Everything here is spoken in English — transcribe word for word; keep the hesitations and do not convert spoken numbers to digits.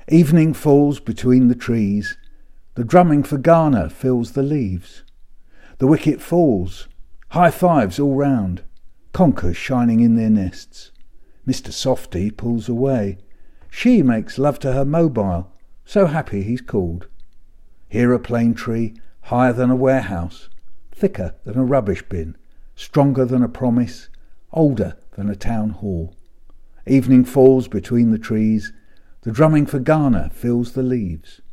Evening falls between the trees. The drumming for Ghana fills the leaves. The wicket falls. High fives all round. Conkers shining in their nests. Mister Softy pulls away. She makes love to her mobile. So happy he's called. Here a plane tree, higher than a warehouse, thicker than a rubbish bin, stronger than a promise, older than a town hall. Evening falls between the trees. The drumming for Ghana fills the leaves.